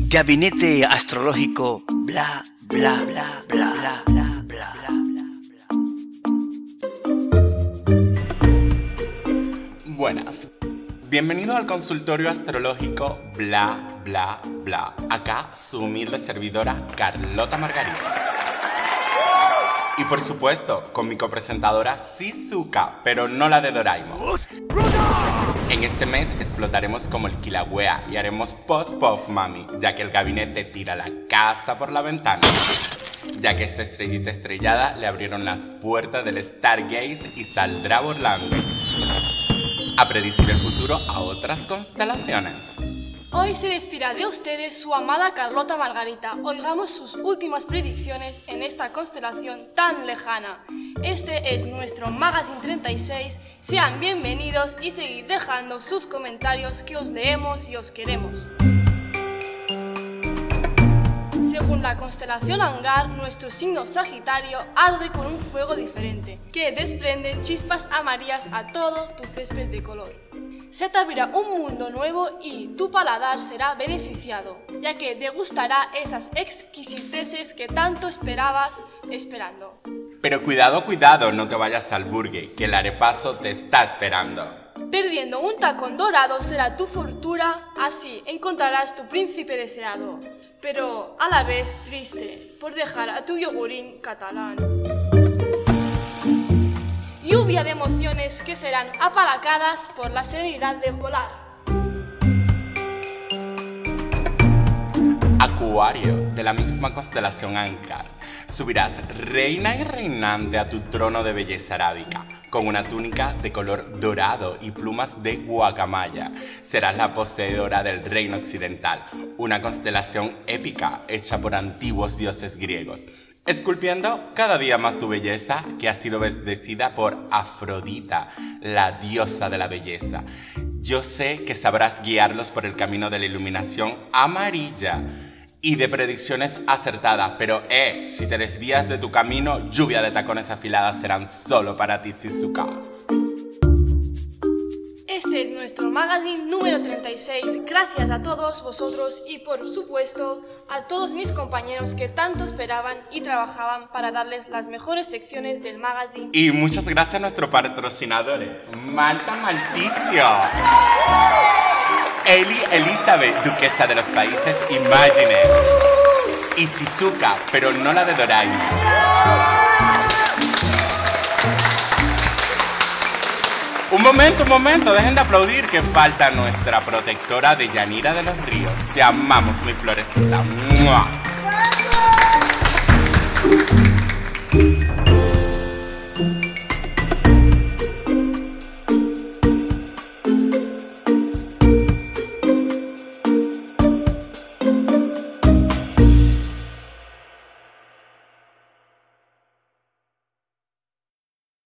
Gabinete astrológico, bla, bla, bla, bla, bla, bla, bla, bla. Buenas. Bienvenido al consultorio astrológico bla, bla, bla. Acá su humilde servidora Carlota Margarita. Y por supuesto, con mi copresentadora Shizuka, pero no la de Doraemon. En este mes explotaremos como el Kilauea y haremos post-puff mami, ya que el gabinete tira la casa por la ventana. Ya que esta estrellita estrellada le abrieron las puertas del Stargaze y saldrá volando a predecir el futuro a otras constelaciones. Hoy se despedirá de ustedes su amada Carlota Margarita. Oigamos sus últimas predicciones en esta constelación tan lejana. Este es nuestro Magazine 36. Sean bienvenidos y seguid dejando sus comentarios que os leemos y os queremos. Según la constelación Angar, nuestro signo Sagitario arde con un fuego diferente, que desprende chispas amarillas a todo tu césped de color. Se te abrirá un mundo nuevo y tu paladar será beneficiado, ya que degustará esas exquisiteces que tanto esperabas esperando. Pero cuidado, cuidado, no te vayas al burger, que el arepazo te está esperando. Perdiendo un tacón dorado será tu fortuna, así encontrarás tu príncipe deseado, pero a la vez triste por dejar a tu yogurín catalán. Lluvia de emociones que serán apalacadas por la serenidad de volar. Acuario, de la misma constelación Angar, subirás reina y reinante a tu trono de belleza arábica, con una túnica de color dorado y plumas de guacamaya. Serás la poseedora del reino occidental, una constelación épica hecha por antiguos dioses griegos, esculpiendo cada día más tu belleza, que ha sido bendecida por Afrodita, la diosa de la belleza. Yo sé que sabrás guiarlos por el camino de la iluminación amarilla y de predicciones acertadas, pero si te desvías de tu camino, lluvia de tacones afiladas serán solo para ti, Shizuka. Este es nuestro magazine número 36. Gracias a todos vosotros y por supuesto a todos mis compañeros que tanto esperaban y trabajaban para darles las mejores secciones del magazine. Y muchas gracias a nuestros patrocinadores, Malta Malticio, Eli Elizabeth, duquesa de los países Imagine, y Shizuka, pero no la de Doraemon. Un momento, dejen de aplaudir, que falta nuestra protectora de Yanira de los Ríos. Te amamos, mi florecita. ¡Mua!